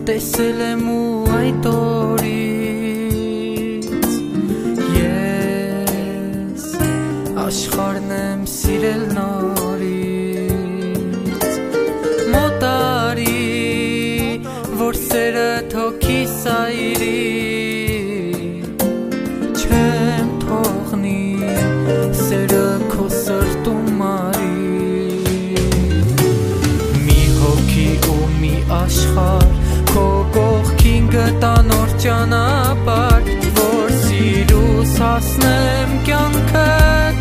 տեսել եմ ու այդ օրից ես աշխարհն եմ սիրել նորից մոտարի որ սերը թոքիս այրի չեմ թողնի սերը քո սրտում արի մի հոգի ու մի աշխարհ քո կողքին գտա նոր ճանապարհ որ սիրուս հասնեմ կյանքդ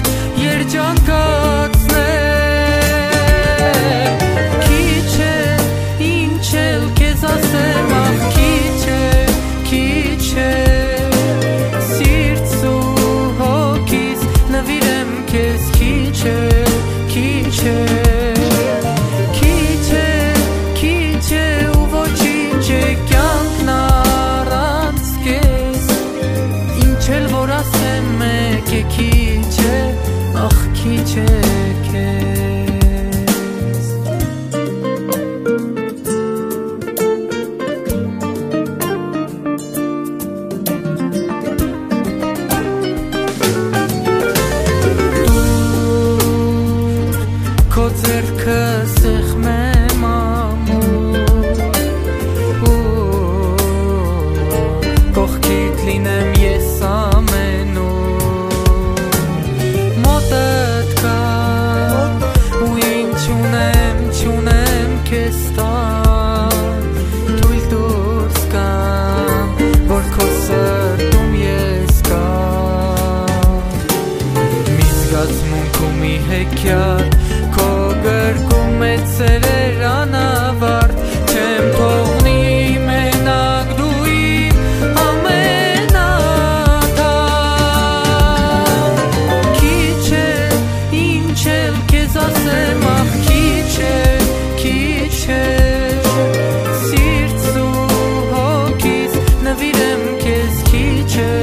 երջանկացնեմ քիչ է ինչ էլ քեզ ասեմ ախ քիչ է սիրտս ու հոգիս նվիրեմ քեզ քիչ է ու ոչինչ է կյանքն առանց քեզ ինչ էլ որ ասեմ մեկ է քիչ է ախ քիչ է քեզ քո ձեռքը սեղմեմ կողքիդ լինեմ ես ամենուր մոտդ կար ու ինչ չունեմ քեզ տան թույլ դուրս կամ որ քո սրտում ես կամ մի զգացմունք ու մի հեքիաթ քո գրկում է ծերեր անավարտ չեմ թողնի մենակ դու իմ ամենաթան քիչ է ինչ էլ քեզ ասեմ ախ քիչ է սիրտս ու հոգիս նվիրեմ քեզ քիչ է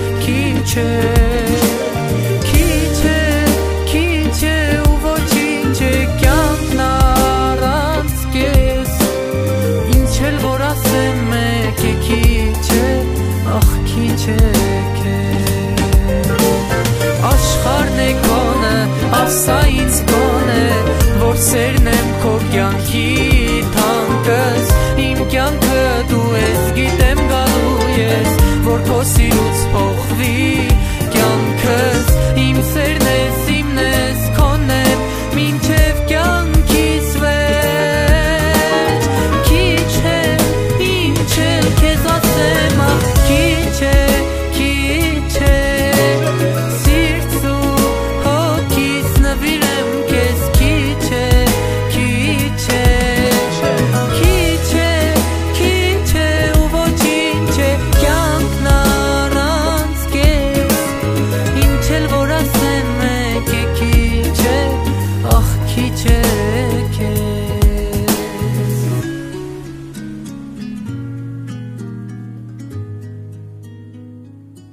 ու ոչինչ է կյանքն առանց քեզ ինչ էլ որ ասեմ մեկ է քիչ է ախ քիչ է քեզ աշխարհն է գոնը ասա ինձ գոնե որ սերն եմ քո կյանքի թանկս իմ կյանքը դու ես գիտեմ գալու ես որ քո սիրուց փոխվի կյանքս իմ սերն ես